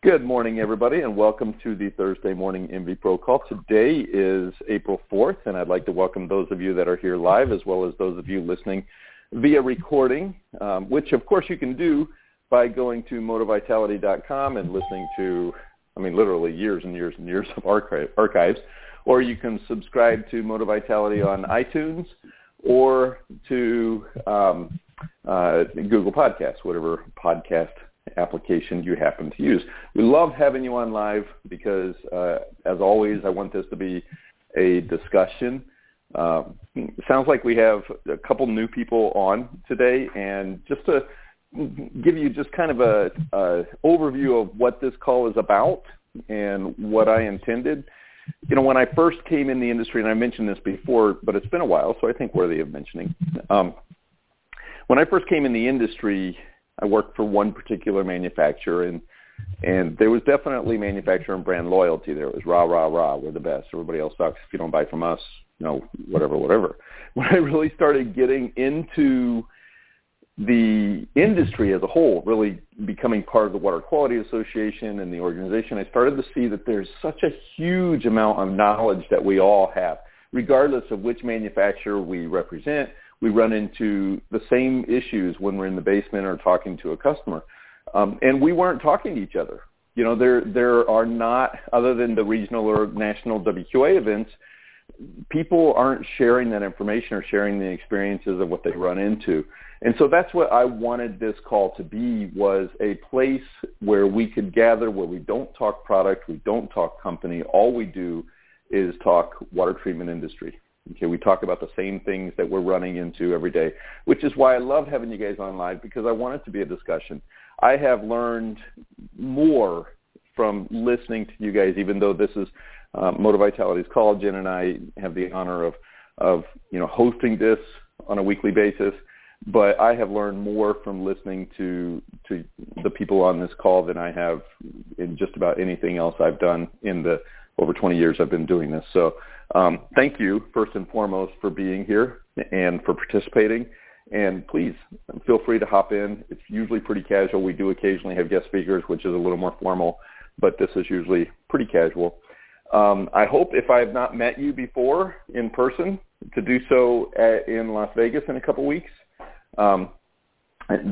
Good morning, everybody, and welcome to the Thursday morning MV Pro call. Today is April 4th, and I'd like to welcome those of you that are here live as well as those of you listening via recording, which, of course, you can do by going to motovitality.com and listening to, literally years and years and years of archives, or you can subscribe to Motovitality on iTunes or to Google Podcasts, whatever podcast application you happen to use. We love having you on live because, as always, I want this to be a discussion. It sounds like we have a couple new people on today, and just to give you just kind of a overview of what this call is about and what I intended. You know, when I first came in the industry, and I mentioned this before, but it's been a while, so I think worthy of mentioning. When I first came in the industry, I worked for one particular manufacturer, and there was definitely manufacturer and brand loyalty there. It was rah, rah, rah, we're the best. Everybody else sucks. If you don't buy from us, whatever. When I really started getting into the industry as a whole, really becoming part of the Water Quality Association and the organization, I started to see that there's such a huge amount of knowledge that we all have. Regardless of which manufacturer we represent, we run into the same issues when we're in the basement or talking to a customer. And we weren't talking to each other. You know, there are not, other than the regional or national WQA events, people aren't sharing that information or sharing the experiences of what they run into. And so that's what I wanted this call to be, was a place where we could gather, where we don't talk product, we don't talk company. All we do is talk water treatment industry. Okay, we talk about the same things that we're running into every day, which is why I love having you guys on live, because I want it to be a discussion. I have learned more from listening to you guys, even though this is Motovitality's call. Jen and I have the honor of hosting this on a weekly basis, but I have learned more from listening to the people on this call than I have in just about anything else I've done in the over 20 years I've been doing this. So thank you, first and foremost, for being here and for participating. And please feel free to hop in. It's usually pretty casual. We do occasionally have guest speakers, which is a little more formal, but this is usually pretty casual. I hope, if I have not met you before in person, to do so in Las Vegas in a couple weeks. Let's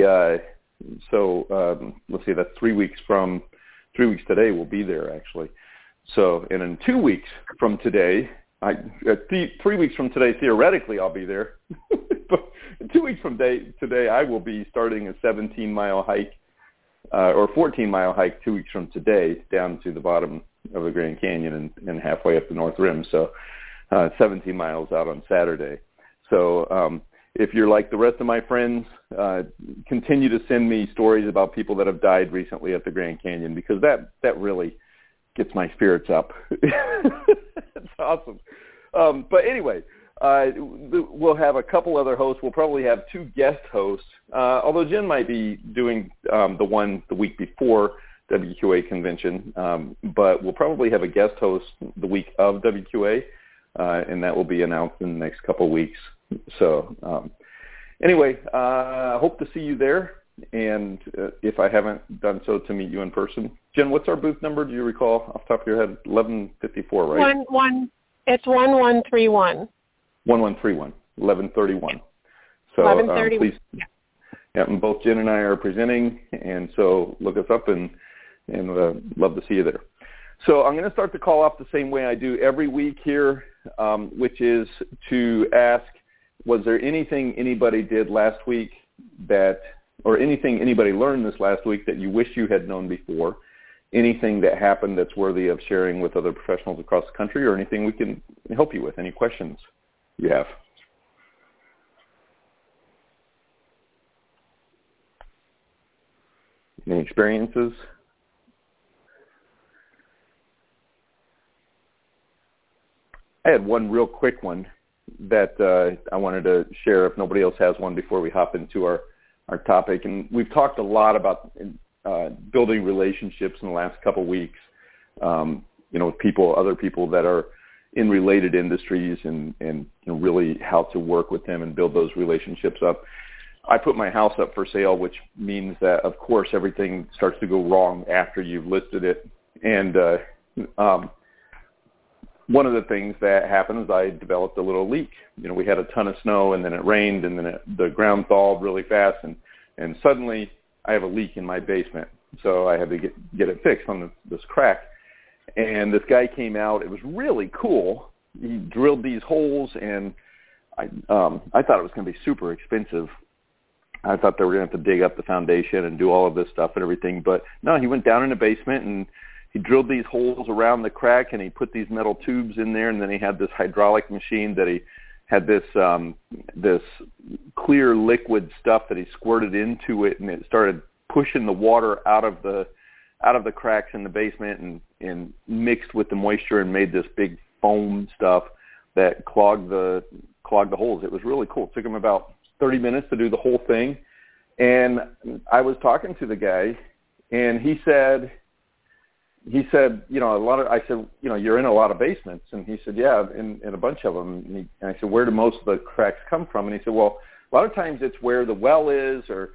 see, that's 3 weeks today, we'll be there, actually. So, and in 2 weeks from today, 3 weeks from today, theoretically, I'll be there. But 2 weeks from today, I will be starting a 17-mile hike, or 14-mile hike 2 weeks from today, down to the bottom of the Grand Canyon and halfway up the North Rim. So 17 miles out on Saturday. So if you're like the rest of my friends, continue to send me stories about people that have died recently at the Grand Canyon, because that really gets my spirits up. It's awesome. But anyway, we'll have a couple other hosts. We'll probably have two guest hosts, although Jen might be doing the week before WQA convention. But we'll probably have a guest host the week of WQA, and that will be announced in the next couple weeks. So anyway, I hope to see you there. And if I haven't done so, to meet you in person. Jen, what's our booth number? Do you recall off the top of your head? 1154, right? It's 1131. 1131. 1131. So 1131. Please, yeah, and both Jen and I are presenting, and so look us up and love to see you there. So I'm going to start the call off the same way I do every week here, which is to ask, was there anything anybody did last week or anything anybody learned this last week that you wish you had known before? Anything that happened that's worthy of sharing with other professionals across the country, or anything we can help you with? Any questions you have? Any experiences? I had one real quick one that I wanted to share if nobody else has one before we hop into our topic. And we've talked a lot about building relationships in the last couple of weeks, with other people that are in related industries and really how to work with them and build those relationships up. I put my house up for sale, which means that, of course, everything starts to go wrong after you've listed it. And one of the things that happened is I developed a little leak. We had a ton of snow, and then it rained, and then the ground thawed really fast, and suddenly I have a leak in my basement. So I had to get it fixed on this crack. And this guy came out. It was really cool. He drilled these holes, and I thought it was going to be super expensive. I thought they were going to have to dig up the foundation and do all of this stuff and everything. But no, he went down in the basement, and he drilled these holes around the crack, and he put these metal tubes in there, and then he had this hydraulic machine that he had this clear liquid stuff that he squirted into it, and it started pushing the water out of the cracks in the basement and mixed with the moisture and made this big foam stuff that clogged the holes. It was really cool. It took him about 30 minutes to do the whole thing. And I was talking to the guy, and he said, I said, you're in a lot of basements. And he said, yeah, in a bunch of them. And I said, where do most of the cracks come from? And he said, well, a lot of times it's where the well is, or,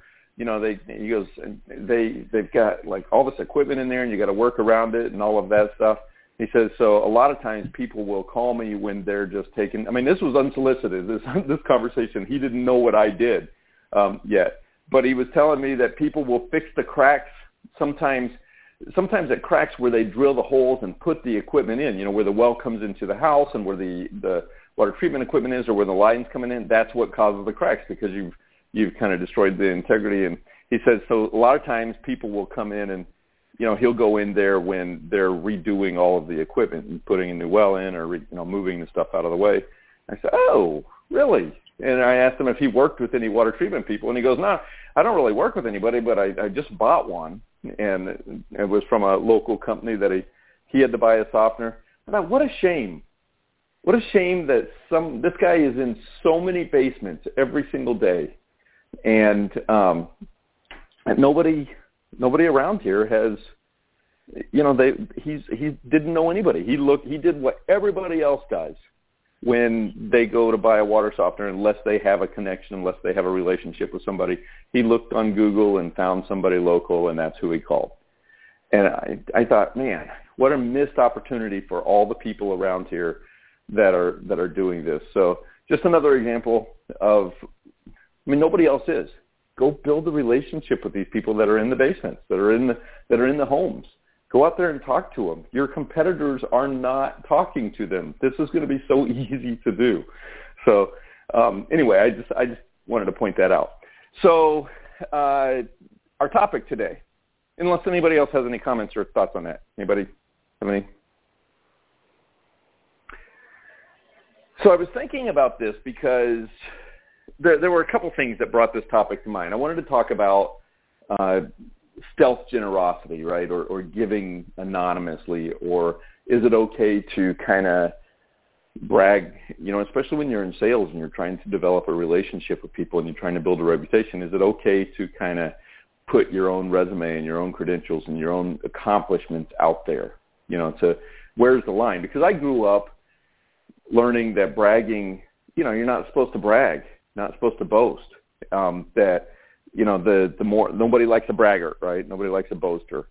they've got like all this equipment in there, and you got to work around it and all of that stuff. He says, so a lot of times people will call me when they're just taking, this was unsolicited, this conversation. He didn't know what I did yet. But he was telling me that people will fix the cracks sometimes at cracks where they drill the holes and put the equipment in, where the well comes into the house and where the water treatment equipment is, or where the line's coming in. That's what causes the cracks, because you've kind of destroyed the integrity. And he says, so a lot of times people will come in and, he'll go in there when they're redoing all of the equipment and putting a new well in, or, moving the stuff out of the way. I said, oh, really? And I asked him if he worked with any water treatment people, and he goes, no, I don't really work with anybody, but I just bought one, and it was from a local company that he had to buy a softener. I thought, what a shame. What a shame that this guy is in so many basements every single day, and nobody around here has, he didn't know anybody. He did what everybody else does when they go to buy a water softener, unless they have a connection, unless they have a relationship with somebody. He looked on Google and found somebody local, and that's who he called. And I thought, man, what a missed opportunity for all the people around here that are doing this. So just another example of, nobody else is. Go build a relationship with these people that are in the basements, that are in the homes. Go out there and talk to them. Your competitors are not talking to them. This is going to be so easy to do. So anyway, I just wanted to point that out. So our topic today, unless anybody else has any comments or thoughts on that. Anybody have any? So I was thinking about this because there were a couple things that brought this topic to mind. I wanted to talk about stealth generosity, right, or giving anonymously, or is it okay to kind of brag, especially when you're in sales and you're trying to develop a relationship with people and you're trying to build a reputation, is it okay to kind of put your own resume and your own credentials and your own accomplishments out there, where's the line? Because I grew up learning that bragging, you're not supposed to brag, not supposed to boast, that, the more, nobody likes a braggart, right? Nobody likes a boaster.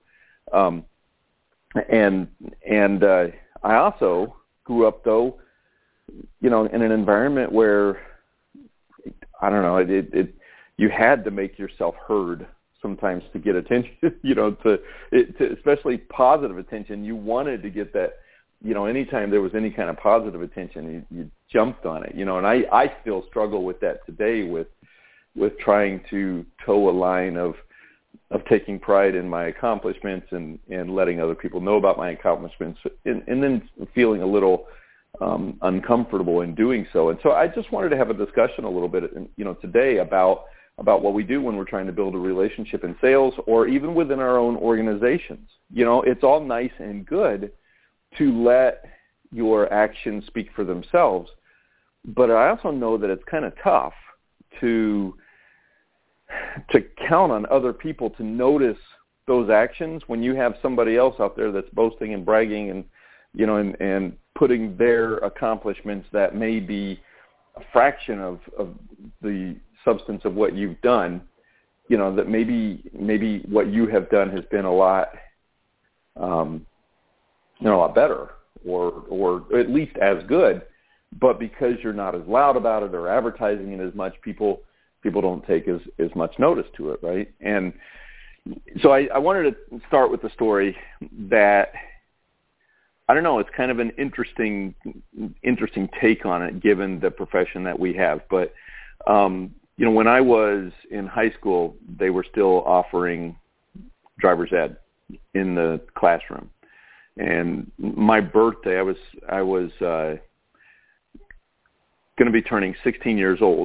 And I also grew up though, in an environment where, I don't know, you had to make yourself heard sometimes to get attention, to especially positive attention. You wanted to get that, anytime there was any kind of positive attention, you jumped on it, and I still struggle with that today with trying to toe a line of taking pride in my accomplishments and letting other people know about my accomplishments, and then feeling a little uncomfortable in doing so. And so I just wanted to have a discussion a little bit, today about what we do when we're trying to build a relationship in sales, or even within our own organizations. It's all nice and good to let your actions speak for themselves, but I also know that it's kind of tough to count on other people to notice those actions when you have somebody else out there that's boasting and bragging and and putting their accomplishments that may be a fraction of the substance of what you've done, you know, that maybe what you have done has been a lot, a lot better or at least as good, but because you're not as loud about it or advertising it as much, people don't take as much notice to it, right? And so I wanted to start with the story that, I don't know, it's kind of an interesting take on it given the profession that we have. But, you know, when I was in high school, they were still offering driver's ed in the classroom. And my birthday, I was going to be turning 16 years old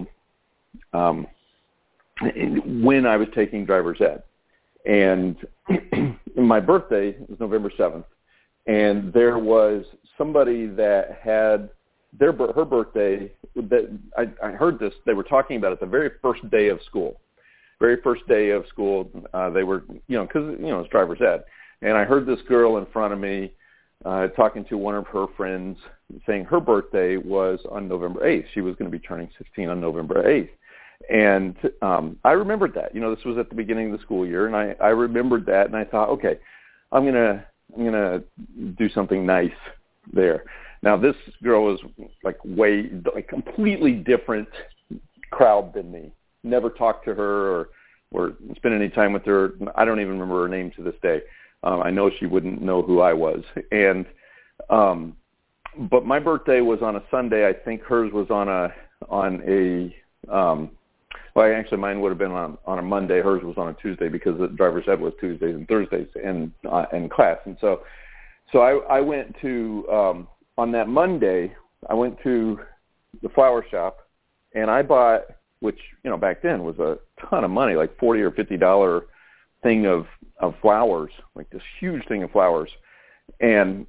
when I was taking driver's ed. And my birthday was November 7th. And there was somebody that had her birthday, that I heard this, they were talking about it the very first day of school. They were, you know, because, you know, it's driver's ed. And I heard this girl in front of me talking to one of her friends saying her birthday was on November 8th. She was going to be turning 16 on November 8th. And I remembered that. You know, this was at the beginning of the school year, and I remembered that, and I thought, okay, I'm gonna do something nice there. Now, this girl was like completely different crowd than me. Never talked to her or spent any time with her. I don't even remember her name to this day. I know she wouldn't know who I was. And but my birthday was on a Sunday. I think hers was on a well, actually, mine would have been on a Monday. Hers was on a Tuesday because the driver's ed was Tuesdays and Thursdays in class. And so I went to on that Monday. I went to the flower shop, and I bought, which, you know, back then was a ton of money, like $40 or $50 thing of flowers, like this huge thing of flowers, and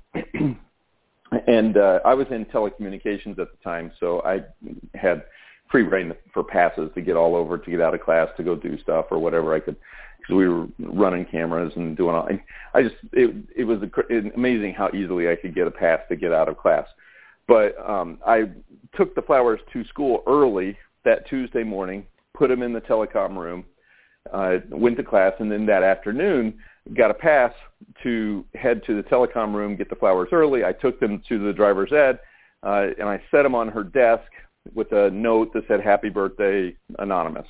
I was in telecommunications at the time, so I had free reign for passes to get all over, to get out of class, to go do stuff or whatever I could, because we were running cameras and doing all. It was amazing how easily I could get a pass to get out of class. But I took the flowers to school early that Tuesday morning, put them in the telecom room, went to class, and then that afternoon got a pass to head to the telecom room, get the flowers early. I took them to the driver's ed, and I set them on her desk with a note that said, "Happy birthday, Anonymous."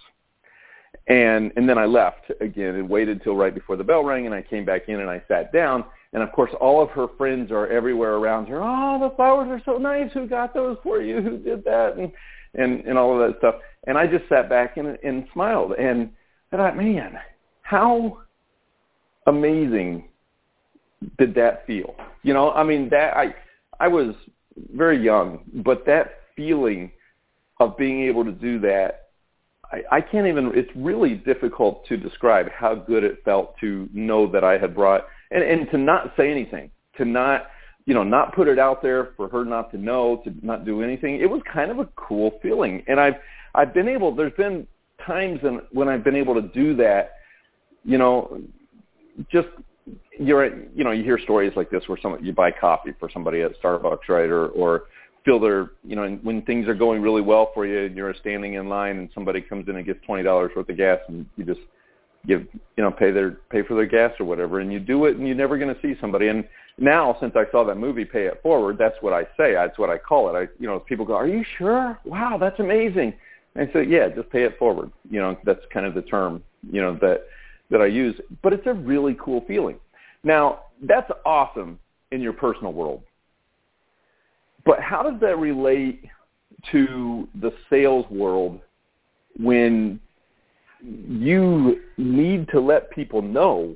And then I left again and waited till right before the bell rang, and I came back in and I sat down. And, of course, all of her friends are everywhere around her. "Oh, the flowers are so nice. Who got those for you? Who did that?" And all of that stuff. And I just sat back and smiled. And I thought, man, how amazing did that feel? You know, I mean, that I was very young, but that feeling of being able to do that, I can't even, it's really difficult to describe how good it felt to know that I had brought, and to not say anything, to not, you know, not put it out there, for her not to know, to not do anything. It was kind of a cool feeling. And I've been able, there's been times when I've been able to do that, you know, just, you hear stories like this where you buy coffee for somebody at Starbucks, right, or feel their, you know, when things are going really well for you and you're standing in line and somebody comes in and gets $20 worth of gas and you just give, you know, pay for their gas or whatever, and you do it and you're never going to see somebody. And now, since I saw that movie, Pay It Forward, that's what I say. That's what I call it. People go, "Are you sure? Wow, that's amazing." And I say, yeah, just pay it forward. You know, that's kind of the term, you know, that I use. But it's a really cool feeling. Now, that's awesome in your personal world. But how does that relate to the sales world when you need to let people know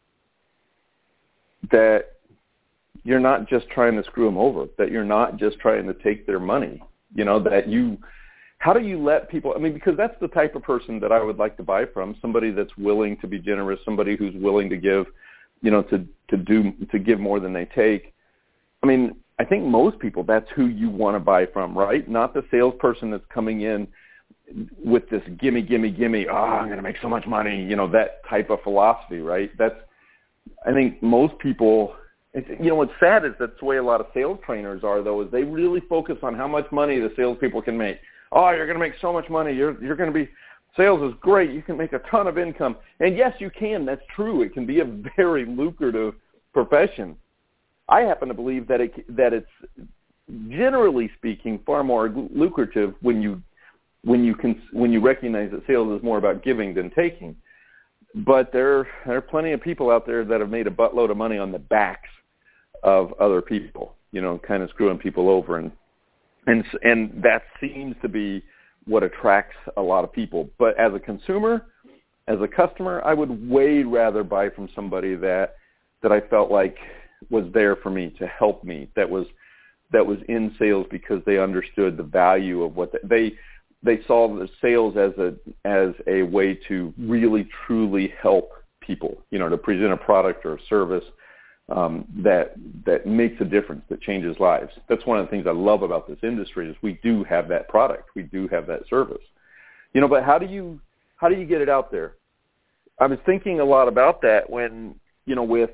that you're not just trying to screw them over, that you're not just trying to take their money, you know, how do you let people, I mean, because that's the type of person that I would like to buy from, somebody that's willing to be generous, somebody who's willing to give, you know, to give more than they take. I mean, I think most people, that's who you want to buy from, right? Not the salesperson that's coming in with this gimme, gimme, gimme, I'm going to make so much money, you know, that type of philosophy, right? I think most people, you know, what's sad is that's the way a lot of sales trainers are, though, is they really focus on how much money the salespeople can make. Oh, you're going to make so much money. You're going to be sales is great. You can make a ton of income. And yes, you can. That's true. It can be a very lucrative profession. I happen to believe that it's generally speaking far more lucrative when you recognize that sales is more about giving than taking. But there are plenty of people out there that have made a buttload of money on the backs of other people, kind of screwing people over, and that seems to be what attracts a lot of people. But as a consumer, as a customer, I would way rather buy from somebody that I felt like was there for me, to help me, that was in sales because they understood the value of what they saw the sales as a way to really truly help people, to present a product or a service that makes a difference, that changes lives. That's one of the things I love about this industry is we do have that product, we do have that service, but how do you get it out there? I was thinking a lot about that when, with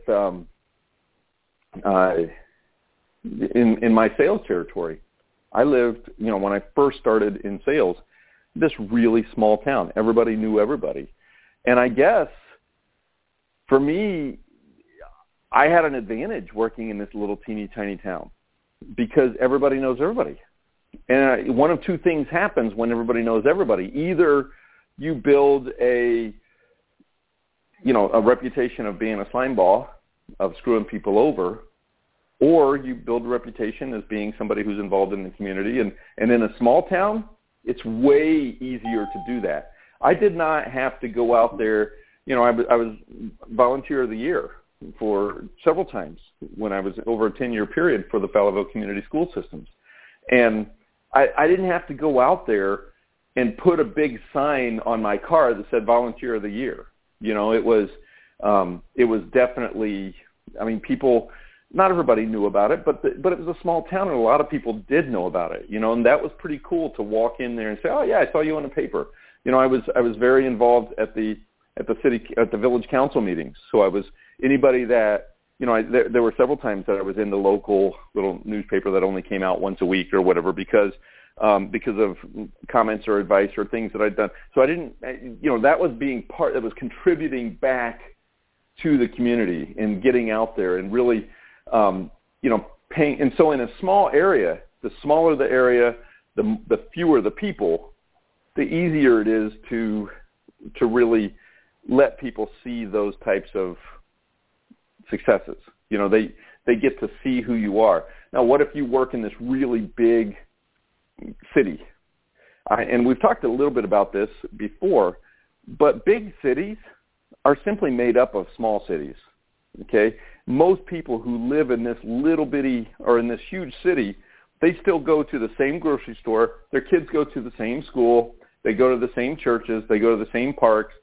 in my sales territory. I lived, when I first started in sales, this really small town. Everybody knew everybody. And I guess for me, I had an advantage working in this little teeny tiny town because everybody knows everybody. And one of two things happens when everybody knows everybody. Either you build a reputation of being a slime ball, of screwing people over, or you build a reputation as being somebody who's involved in the community. And in a small town, it's way easier to do that. I did not have to go out there. I was volunteer of the year for several times when I was over a 10-year period for the Fowlerville Community School Systems. And I didn't have to go out there and put a big sign on my car that said volunteer of the year. It was definitely, people, not everybody knew about it, but it was a small town and a lot of people did know about it, and that was pretty cool to walk in there and say, oh yeah, I saw you on the paper. I was very involved at the village council meetings. So I was anybody that, there were several times that I was in the local little newspaper that only came out once a week or whatever because of comments or advice or things that I'd done. So I didn't, that was that was contributing back to the community and getting out there and really, paying. And so in a small area, the smaller the area, the fewer the people, the easier it is to really let people see those types of successes. They get to see who you are. Now, what if you work in this really big city? And we've talked a little bit about this before, but big cities are simply made up of small cities. Okay? Most people who live in this little bitty or in this huge city, they still go to the same grocery store. Their kids go to the same school. They go to the same churches. They go to the same parks.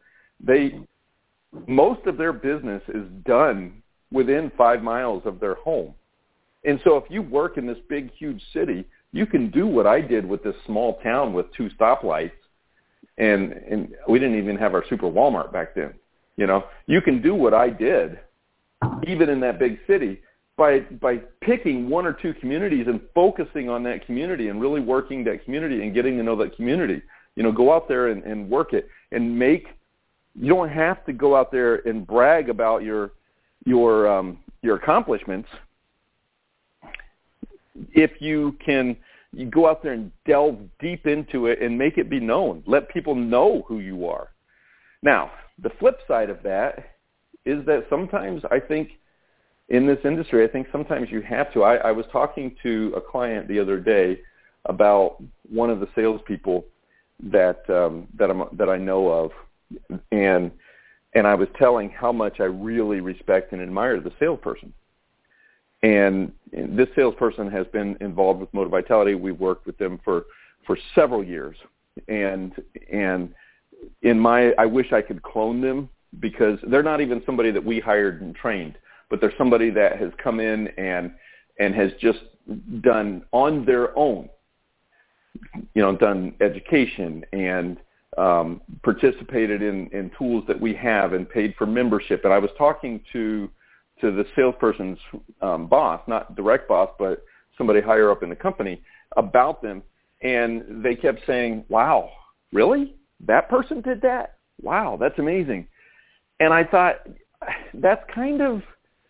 Most of their business is done within 5 miles of their home. And so if you work in this big, huge city, you can do what I did with this small town with 2 stoplights. And we didn't even have our super Walmart back then. You can do what I did even in that big city by picking 1 or 2 communities and focusing on that community and really working that community and getting to know that community. Go out there and work it and you don't have to go out there and brag about your accomplishments. If you go out there and delve deep into it and make it be known, let people know who you are. Now, the flip side of that is that sometimes I think in this industry, sometimes you have to. I was talking to a client the other day about one of the salespeople that I know of, and I was telling how much I really respect and admire the salesperson. And this salesperson has been involved with Motive Vitality. We've worked with them for several years, and I wish I could clone them because they're not even somebody that we hired and trained, but they're somebody that has come in and has just done on their own, done education and participated in tools that we have and paid for membership. And I was talking to the salesperson's boss, not direct boss, but somebody higher up in the company about them. And they kept saying, wow, really? that person did that? Wow, that's amazing. And I thought, that's kind of,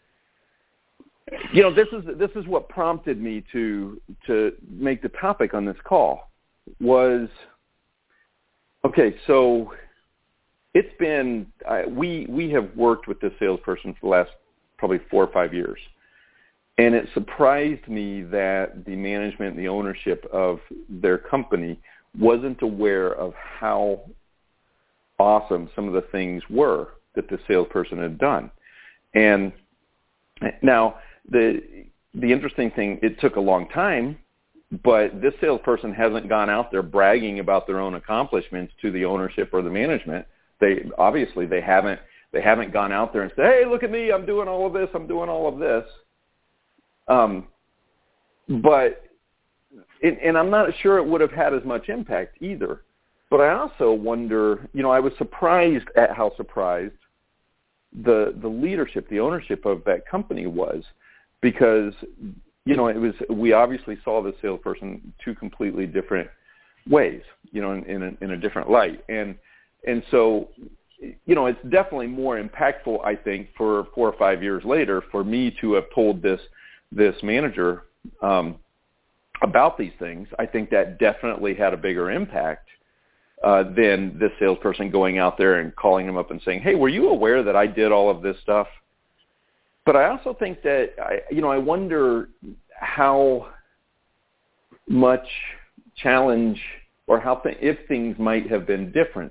this is what prompted me to make the topic on this call was, okay, so it's been, we have worked with this salesperson for the last probably 4 or 5 years. And it surprised me that the management, the ownership of their company wasn't aware of how awesome some of the things were that the salesperson had done. And now the interesting thing, it took a long time, but this salesperson hasn't gone out there bragging about their own accomplishments to the ownership or the management. They haven't gone out there and said, hey, look at me, I'm doing all of this, I'm doing all of this. But I'm not sure it would have had as much impact either. But I also wonder, I was surprised at how surprised the leadership, the ownership of that company was, because, we obviously saw the salesperson 2 completely different ways, in a different light. And so, it's definitely more impactful, I think, for 4 or 5 years later for me to have told this manager about these things. I think that definitely had a bigger impact than this salesperson going out there and calling him up and saying, hey, were you aware that I did all of this stuff? But I also think that, I wonder how much challenge or if things might have been different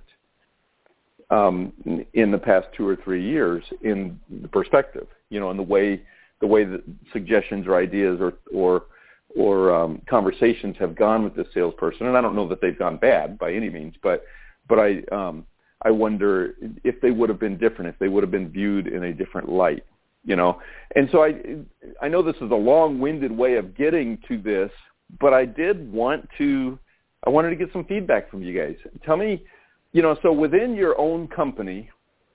in the past 2 or 3 years in the perspective, in the way that suggestions or ideas or conversations have gone with this salesperson. And I don't know that they've gone bad by any means, but I wonder if they would have been different, if they would have been viewed in a different light, And so I know this is a long-winded way of getting to this, but I wanted to get some feedback from you guys. Tell me, so within your own company,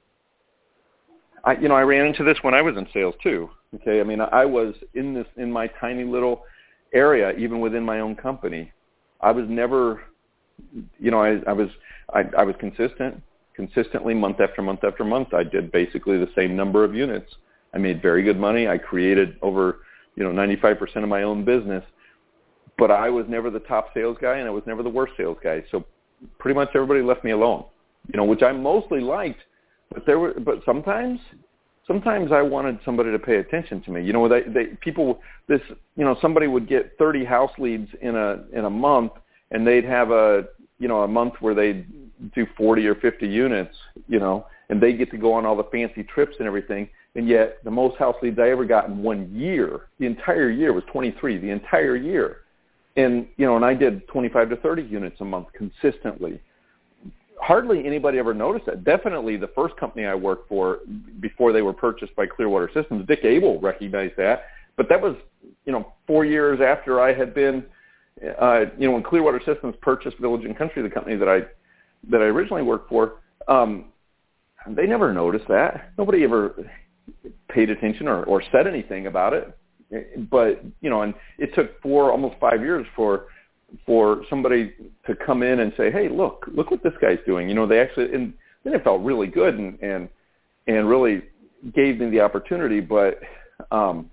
I ran into this when I was in sales too. Okay. I mean, I was in my tiny little area, even within my own company. I was never, I was consistently month after month after month. I did basically the same number of units. I made very good money. I created over, 95% of my own business, but I was never the top sales guy and I was never the worst sales guy. So pretty much everybody left me alone, which I mostly liked, but sometimes I wanted somebody to pay attention to me. Somebody would get 30 house leads in a month, and they'd have a month where they'd do 40 or 50 units, and they get to go on all the fancy trips and everything. And yet the most house leads I ever got in 1 year, the entire year, was 23, the entire year. And, and I did 25 to 30 units a month consistently. Hardly anybody ever noticed that. Definitely the first company I worked for before they were purchased by Clearwater Systems, Dick Abel recognized that. But that was, 4 years after I had been, when Clearwater Systems purchased Village and Country, the company that I originally worked for, they never noticed that. Nobody ever paid attention or said anything about it. But, and it took almost 5 years for somebody to come in and say, hey, look what this guy's doing. They actually, and then it felt really good and really gave me the opportunity. But, when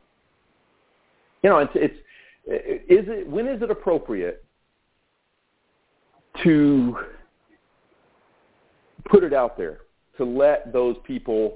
is it appropriate to put it out there, to let those people,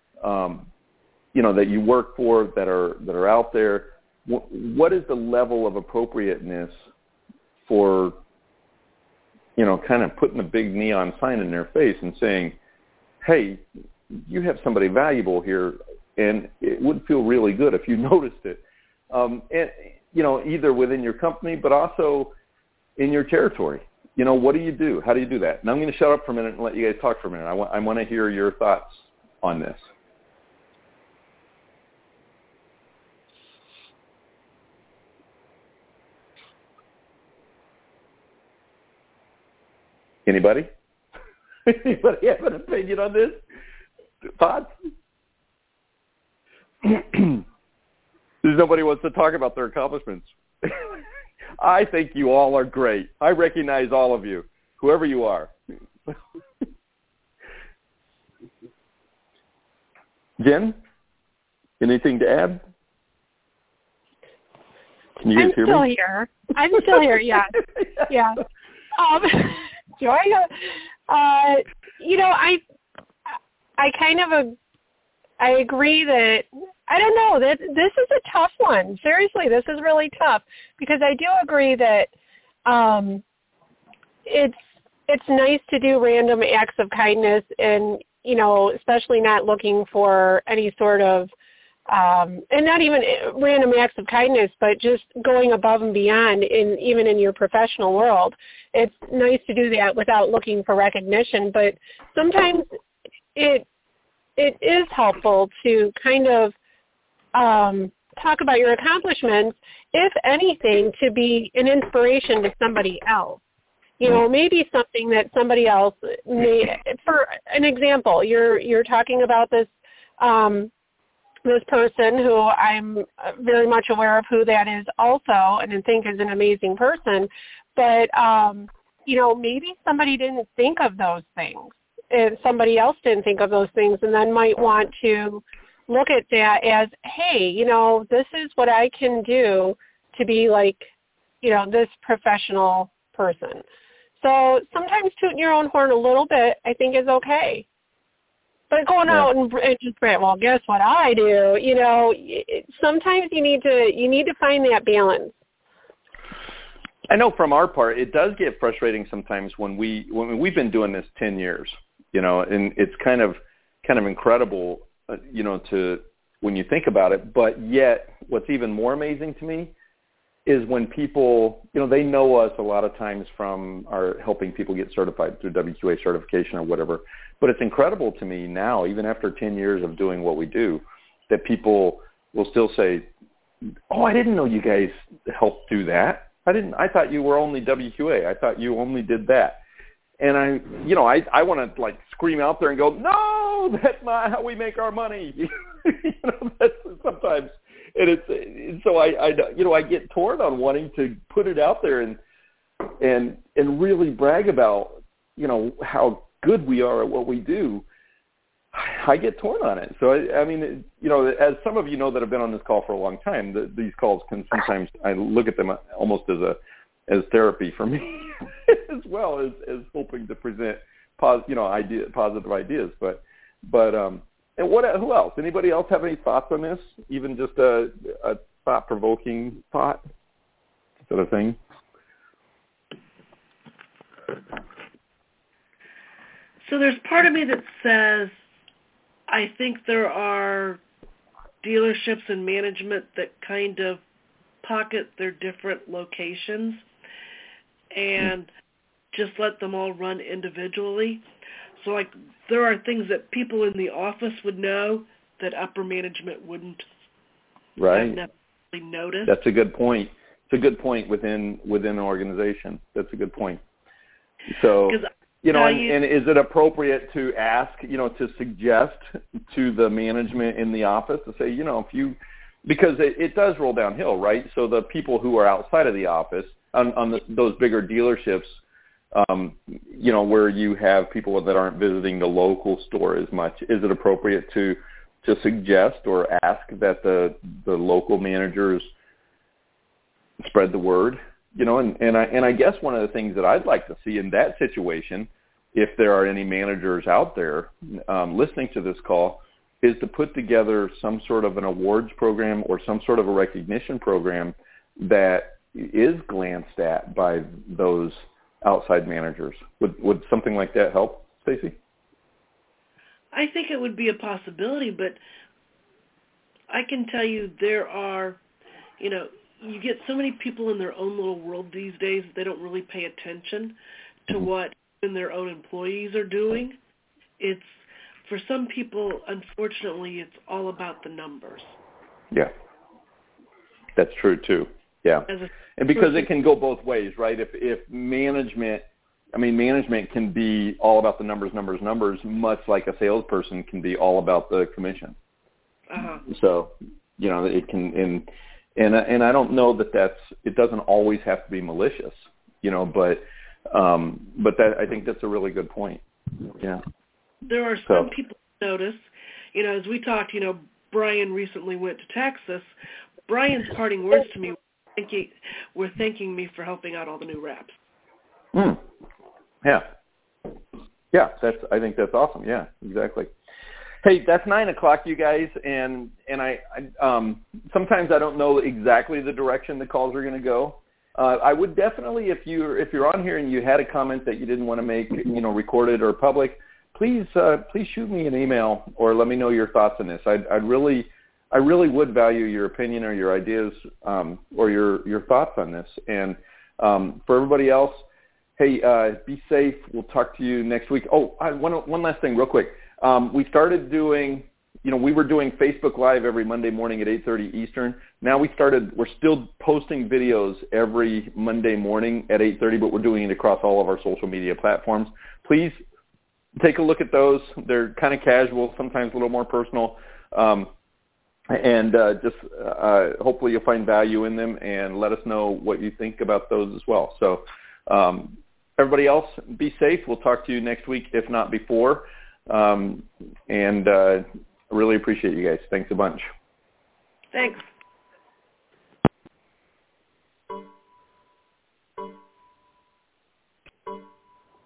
that you work for that are out there, what is the level of appropriateness for, kind of putting a big neon sign in their face and saying, hey, you have somebody valuable here, and it would feel really good if you noticed it. And, either within your company, but also in your territory. What do you do? How do you do that? And I'm going to shut up for a minute and let you guys talk for a minute. I want to hear your thoughts on this. Anybody? Anybody have an opinion on this? Thoughts? Nobody wants to talk about their accomplishments. I think you all are great. I recognize all of you, whoever you are. Jen, anything to add? Can you guys hear me? I'm still here, yeah. Yeah. Joy, I agree that, I don't know, that this is a tough one. Seriously, this is really tough because I do agree that it's nice to do random acts of kindness and, especially not looking for any sort of, and not even random acts of kindness, but just going above and beyond even in your professional world. It's nice to do that without looking for recognition, but sometimes it is helpful to kind of talk about your accomplishments, if anything, to be an inspiration to somebody else. Maybe something that somebody else may, for an example, you're talking about this this person who I'm very much aware of who that is also, and I think is an amazing person, but maybe somebody didn't think of those things. And somebody else didn't think of those things and then might want to look at that as, hey, this is what I can do to be like, this professional person. So sometimes tooting your own horn a little bit, I think, is okay. But going out and just, well, guess what I do? Sometimes you need to find that balance. I know from our part, it does get frustrating sometimes when we've been doing this 10 years, and it's kind of incredible, to when you think about it. But yet, what's even more amazing to me is when people, they know us a lot of times from our helping people get certified through WQA certification or whatever. But it's incredible to me now, even after 10 years of doing what we do, that people will still say, oh, I didn't know you guys helped do that. I thought you were only WQA. I thought you only did that. And I want to scream out there and go, no, that's not how we make our money. That's sometimes. And so I get torn on wanting to put it out there and really brag about, how good we are at what we do. I get torn on it. So I mean, as some of you know that have been on this call for a long time, these calls can sometimes, I look at them almost as therapy for me, as well as hoping to present positive ideas. But and who else? Anybody else have any thoughts on this? Even just a thought-provoking thought sort of thing? So there's part of me that says, I think there are dealerships and management that kind of pocket their different locations and just let them all run individually. So there are things that people in the office would know that upper management wouldn't have necessarily noticed. That's a good point. It's a good point within an organization. That's a good point. So, and is it appropriate to ask, to suggest to the management in the office to say, because it does roll downhill, right? So the people who are outside of the office on those bigger dealerships, where you have people that aren't visiting the local store as much, is it appropriate to suggest or ask that the local managers spread the word? And I guess one of the things that I'd like to see in that situation, if there are any managers out there listening to this call, is to put together some sort of an awards program or some sort of a recognition program that is glanced at by those outside managers. Would something like that help, Stacy? I think it would be a possibility, but I can tell you there are, you get so many people in their own little world these days, they don't really pay attention to what even their own employees are doing. It's, for some people, unfortunately, it's all about the numbers. Yeah, that's true too. Yeah, and because it can go both ways, right? If management can be all about the numbers, much like a salesperson can be all about the commission. Uh-huh. So, it can, and I don't know that it doesn't always have to be malicious, but But I think that's a really good point. Yeah. There are some people who notice, as we talked, Brian recently went to Texas. Brian's parting words to me were thanking me for helping out all the new reps. Yeah. Yeah, I think that's awesome. Yeah, exactly. Hey, that's 9:00, you guys, and I sometimes I don't know exactly the direction the calls are going to go. I would definitely, if you're on here and you had a comment that you didn't want to make, recorded or public, please shoot me an email or let me know your thoughts on this. I really would value your opinion or your ideas or your thoughts on this. And for everybody else, hey, be safe. We'll talk to you next week. Oh, one last thing real quick. We started doing, we were doing Facebook Live every Monday morning at 8:30 Eastern. Now we're still posting videos every Monday morning at 8:30, but we're doing it across all of our social media platforms. Please take a look at those. They're kind of casual, sometimes a little more personal. And just hopefully you'll find value in them and let us know what you think about those as well. So everybody else, be safe. We'll talk to you next week, if not before. And really appreciate you guys. Thanks a bunch. Thanks.